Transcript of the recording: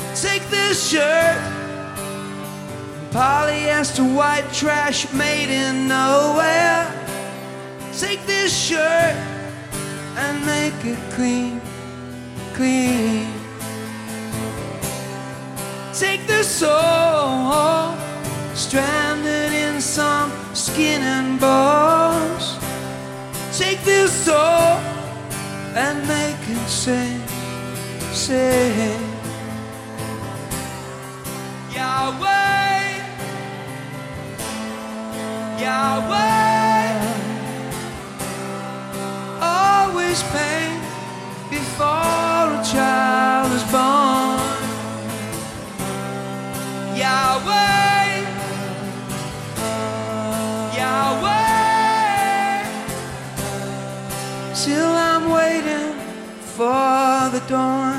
Take this shirt, polyester white trash made in nowhere. Take this shirt and make it clean, clean. Take this soul, stranded in some skin and bones. Take this soul and make it sing, sing. Yahweh, Yahweh, always pain before a child is born. Yahweh, Yahweh, till I'm waiting for the dawn.